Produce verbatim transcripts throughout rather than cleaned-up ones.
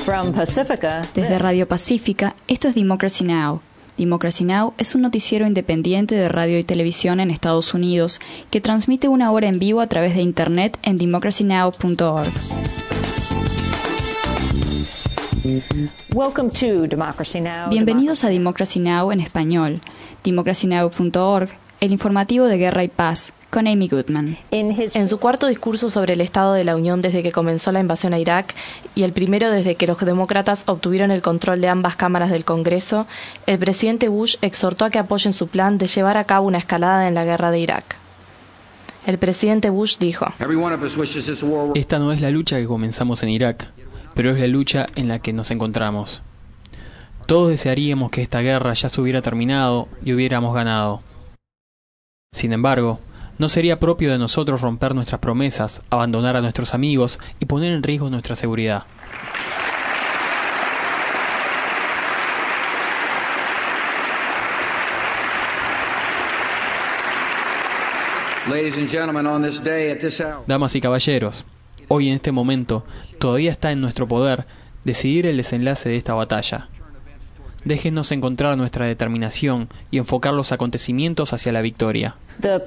From Pacifica, Desde Radio Pacífica, esto es Democracy Now! Democracy Now! Es un noticiero independiente de radio y televisión en Estados Unidos que transmite una hora en vivo a través de Internet en democracy now punto org. Welcome to Democracy Now! Bienvenidos a Democracy Now! En español. democracy now punto org, el informativo de Guerra y Paz, con Amy Goodman. En su cuarto discurso sobre el Estado de la Unión desde que comenzó la invasión a Irak y el primero desde que los demócratas obtuvieron el control de ambas cámaras del Congreso, el presidente Bush exhortó a que apoyen su plan de llevar a cabo una escalada en la guerra de Irak. El presidente Bush dijo: Esta no es la lucha que comenzamos en Irak, pero es la lucha en la que nos encontramos. Todos desearíamos que esta guerra ya se hubiera terminado y hubiéramos ganado. Sin embargo, no sería propio de nosotros romper nuestras promesas, abandonar a nuestros amigos y poner en riesgo nuestra seguridad. Damas y caballeros, hoy en este momento todavía está en nuestro poder decidir el desenlace de esta batalla. Déjennos encontrar nuestra determinación y enfocar los acontecimientos hacia la victoria.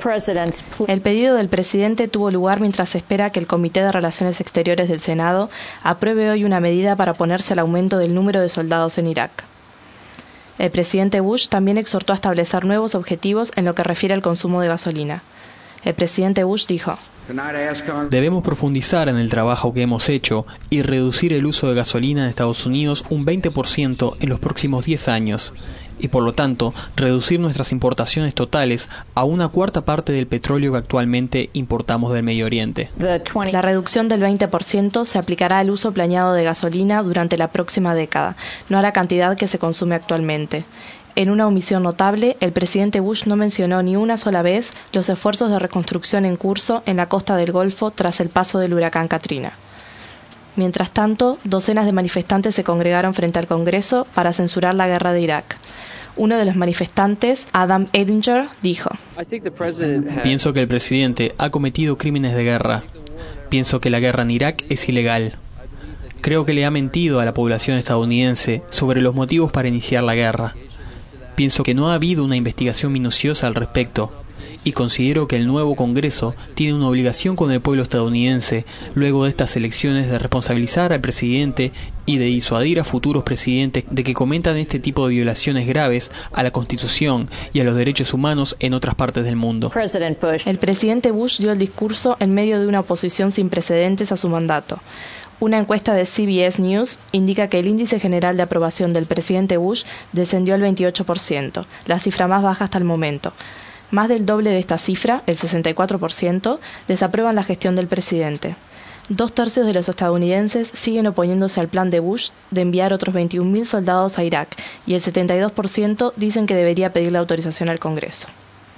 El pedido del presidente tuvo lugar mientras se espera que el Comité de Relaciones Exteriores del Senado apruebe hoy una medida para oponerse al aumento del número de soldados en Irak. El presidente Bush también exhortó a establecer nuevos objetivos en lo que refiere al consumo de gasolina. El presidente Bush dijo: Debemos profundizar en el trabajo que hemos hecho y reducir el uso de gasolina en Estados Unidos un veinte por ciento en los próximos diez años, y por lo tanto reducir nuestras importaciones totales a una cuarta parte del petróleo que actualmente importamos del Medio Oriente. La reducción del veinte por ciento se aplicará al uso planeado de gasolina durante la próxima década, no a la cantidad que se consume actualmente. En una omisión notable, el presidente Bush no mencionó ni una sola vez los esfuerzos de reconstrucción en curso en la costa del Golfo tras el paso del huracán Katrina. Mientras tanto, docenas de manifestantes se congregaron frente al Congreso para censurar la guerra de Irak. Uno de los manifestantes, Adam Edinger, dijo: Pienso que el presidente ha cometido crímenes de guerra. Pienso que la guerra en Irak es ilegal. Creo que le ha mentido a la población estadounidense sobre los motivos para iniciar la guerra. Pienso que no ha habido una investigación minuciosa al respecto, y considero que el nuevo Congreso tiene una obligación con el pueblo estadounidense, luego de estas elecciones, de responsabilizar al presidente y de disuadir a futuros presidentes de que cometan este tipo de violaciones graves a la Constitución y a los derechos humanos en otras partes del mundo. El presidente Bush dio el discurso en medio de una oposición sin precedentes a su mandato. Una encuesta de C B S News indica que el índice general de aprobación del presidente Bush descendió al veintiocho por ciento, la cifra más baja hasta el momento. Más del doble de esta cifra, el sesenta y cuatro por ciento, desaprueban la gestión del presidente. Dos tercios de los estadounidenses siguen oponiéndose al plan de Bush de enviar otros veintiún mil soldados a Irak, y el setenta y dos por ciento dicen que debería pedir la autorización al Congreso.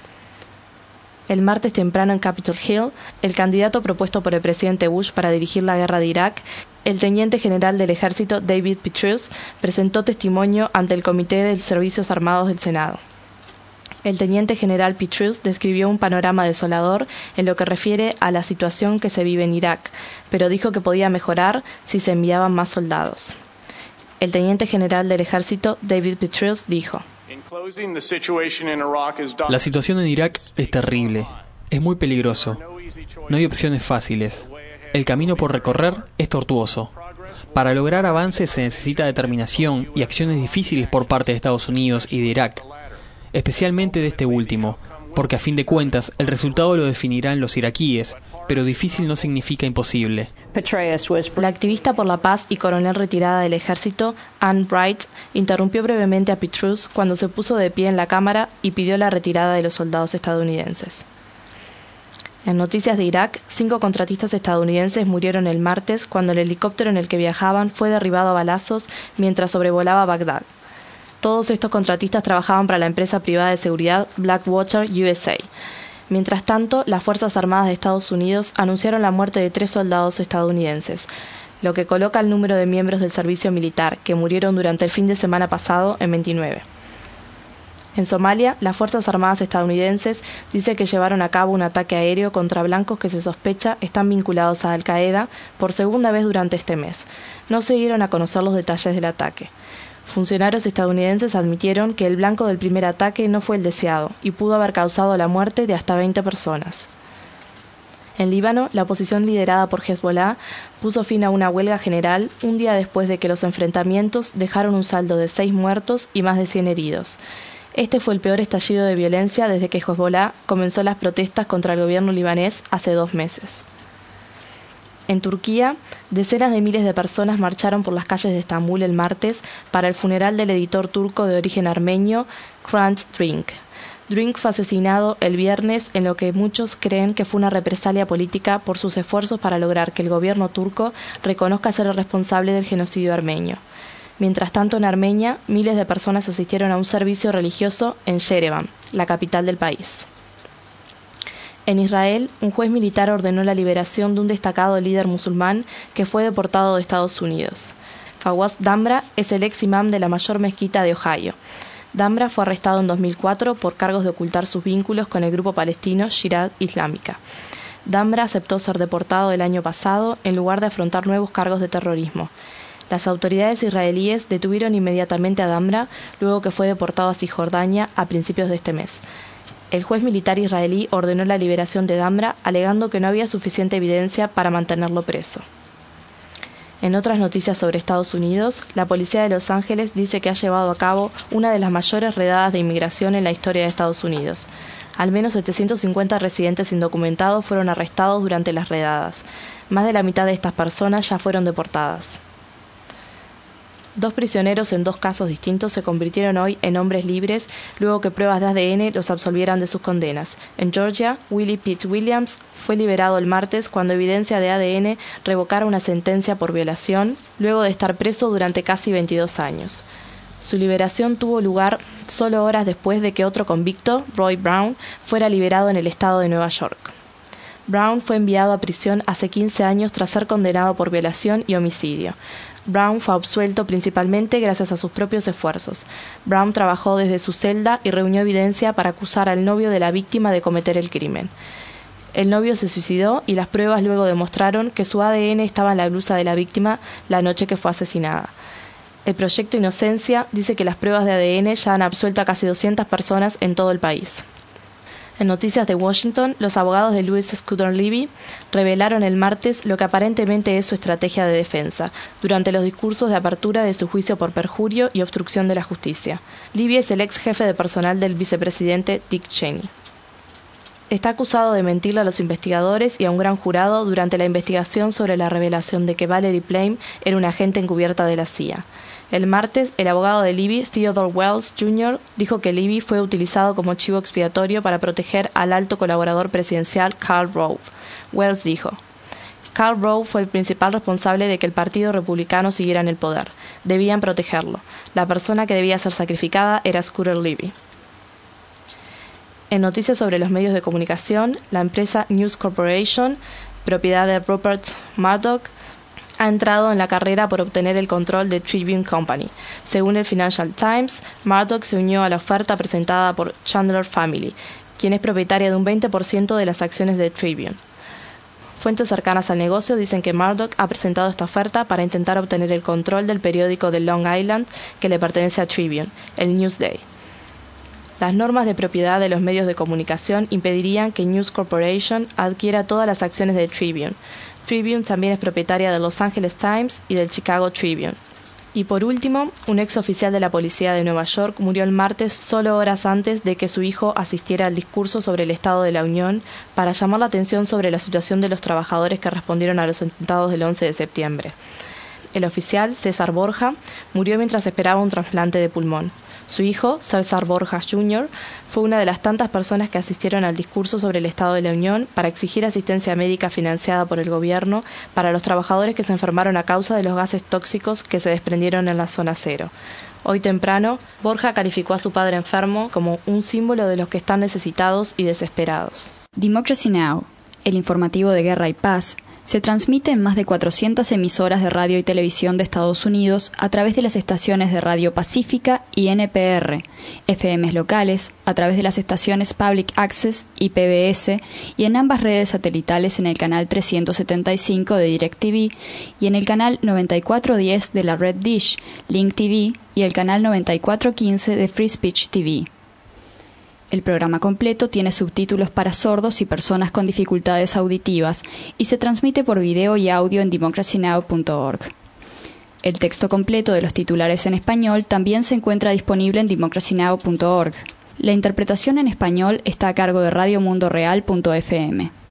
El martes temprano en Capitol Hill, el candidato propuesto por el presidente Bush para dirigir la guerra de Irak, el teniente general del ejército David Petraeus, presentó testimonio ante el Comité de Servicios Armados del Senado. El teniente general Petraeus describió un panorama desolador en lo que refiere a la situación que se vive en Irak, pero dijo que podía mejorar si se enviaban más soldados. El teniente general del ejército David Petraeus dijo: La situación en Irak es terrible, es muy peligroso. No hay opciones fáciles. El camino por recorrer es tortuoso. Para lograr avances se necesita determinación y acciones difíciles por parte de Estados Unidos y de Irak, especialmente de este último, porque a fin de cuentas el resultado lo definirán los iraquíes, pero difícil no significa imposible. La activista por la paz y coronel retirada del ejército, Ann Bright, interrumpió brevemente a Petraeus cuando se puso de pie en la Cámara y pidió la retirada de los soldados estadounidenses. En noticias de Irak, cinco contratistas estadounidenses murieron el martes cuando el helicóptero en el que viajaban fue derribado a balazos mientras sobrevolaba Bagdad. Todos estos contratistas trabajaban para la empresa privada de seguridad Blackwater U S A. Mientras tanto, las Fuerzas Armadas de Estados Unidos anunciaron la muerte de tres soldados estadounidenses, lo que coloca el número de miembros del servicio militar que murieron durante el fin de semana pasado en veintinueve. En Somalia, las Fuerzas Armadas estadounidenses dicen que llevaron a cabo un ataque aéreo contra blancos que se sospecha están vinculados a Al-Qaeda por segunda vez durante este mes. No se dieron a conocer los detalles del ataque. Funcionarios estadounidenses admitieron que el blanco del primer ataque no fue el deseado y pudo haber causado la muerte de hasta veinte personas. En Líbano, la oposición liderada por Hezbollah puso fin a una huelga general un día después de que los enfrentamientos dejaron un saldo de seis muertos y más de cien heridos. Este fue el peor estallido de violencia desde que Hezbollah comenzó las protestas contra el gobierno libanés hace dos meses. En Turquía, decenas de miles de personas marcharon por las calles de Estambul el martes para el funeral del editor turco de origen armenio, Hrant Dink. Dink fue asesinado el viernes en lo que muchos creen que fue una represalia política por sus esfuerzos para lograr que el gobierno turco reconozca ser el responsable del genocidio armenio. Mientras tanto, en Armenia, miles de personas asistieron a un servicio religioso en Yerevan, la capital del país. En Israel, un juez militar ordenó la liberación de un destacado líder musulmán que fue deportado de Estados Unidos. Fawaz Damra es el ex imam de la mayor mezquita de Ohio. Damra fue arrestado en dos mil cuatro por cargos de ocultar sus vínculos con el grupo palestino Jihad Islámica. Damra aceptó ser deportado el año pasado en lugar de afrontar nuevos cargos de terrorismo. Las autoridades israelíes detuvieron inmediatamente a Damra luego que fue deportado a Cisjordania a principios de este mes. El juez militar israelí ordenó la liberación de Damra, alegando que no había suficiente evidencia para mantenerlo preso. En otras noticias sobre Estados Unidos, la policía de Los Ángeles dice que ha llevado a cabo una de las mayores redadas de inmigración en la historia de Estados Unidos. Al menos setecientos cincuenta residentes indocumentados fueron arrestados durante las redadas. Más de la mitad de estas personas ya fueron deportadas. Dos prisioneros en dos casos distintos se convirtieron hoy en hombres libres luego que pruebas de A D N los absolvieran de sus condenas. En Georgia, Willie Pitts Williams fue liberado el martes cuando evidencia de A D N revocara una sentencia por violación luego de estar preso durante casi veintidós años. Su liberación tuvo lugar solo horas después de que otro convicto, Roy Brown, fuera liberado en el estado de Nueva York. Brown fue enviado a prisión hace quince años tras ser condenado por violación y homicidio. Brown fue absuelto principalmente gracias a sus propios esfuerzos. Brown trabajó desde su celda y reunió evidencia para acusar al novio de la víctima de cometer el crimen. El novio se suicidó y las pruebas luego demostraron que su A D N estaba en la blusa de la víctima la noche que fue asesinada. El Proyecto Inocencia dice que las pruebas de A D N ya han absuelto a casi doscientas personas en todo el país. En noticias de Washington, los abogados de Louis Scooter Libby revelaron el martes lo que aparentemente es su estrategia de defensa, durante los discursos de apertura de su juicio por perjurio y obstrucción de la justicia. Libby es el ex jefe de personal del vicepresidente Dick Cheney. Está acusado de mentirle a los investigadores y a un gran jurado durante la investigación sobre la revelación de que Valerie Plame era una agente encubierta de la C I A. El martes, el abogado de Libby, Theodore Wells junior, dijo que Libby fue utilizado como chivo expiatorio para proteger al alto colaborador presidencial Karl Rove. Wells dijo: Karl Rove fue el principal responsable de que el Partido Republicano siguiera en el poder. Debían protegerlo. La persona que debía ser sacrificada era Scooter Libby. En noticias sobre los medios de comunicación, la empresa News Corporation, propiedad de Rupert Murdoch, ha entrado en la carrera por obtener el control de Tribune Company. Según el Financial Times, Murdoch se unió a la oferta presentada por Chandler Family, quien es propietaria de un veinte por ciento de las acciones de Tribune. Fuentes cercanas al negocio dicen que Murdoch ha presentado esta oferta para intentar obtener el control del periódico de Long Island que le pertenece a Tribune, el Newsday. Las normas de propiedad de los medios de comunicación impedirían que News Corporation adquiera todas las acciones de Tribune. Tribune también es propietaria del Los Angeles Times y del Chicago Tribune. Y por último, un ex oficial de la policía de Nueva York murió el martes solo horas antes de que su hijo asistiera al discurso sobre el Estado de la Unión para llamar la atención sobre la situación de los trabajadores que respondieron a los atentados del once de septiembre. El oficial, César Borja, murió mientras esperaba un trasplante de pulmón. Su hijo, César Borja junior, fue una de las tantas personas que asistieron al discurso sobre el Estado de la Unión para exigir asistencia médica financiada por el gobierno para los trabajadores que se enfermaron a causa de los gases tóxicos que se desprendieron en la zona cero. Hoy temprano, Borja calificó a su padre enfermo como un símbolo de los que están necesitados y desesperados. Democracy Now!, el informativo de Guerra y Paz, Se transmite en más de cuatrocientas emisoras de radio y televisión de Estados Unidos a través de las estaciones de Radio Pacífica y N P R, F Ms locales, a través de las estaciones Public Access y P B S, y en ambas redes satelitales en el canal trescientos setenta y cinco de DirecTV y en el canal noventa y cuatro diez de la red Dish, Link T V y el canal noventa y cuatro quince de Free Speech T V. El programa completo tiene subtítulos para sordos y personas con dificultades auditivas y se transmite por video y audio en democracy now punto org. El texto completo de los titulares en español también se encuentra disponible en democracy now punto org. La interpretación en español está a cargo de radio mundo real punto f m.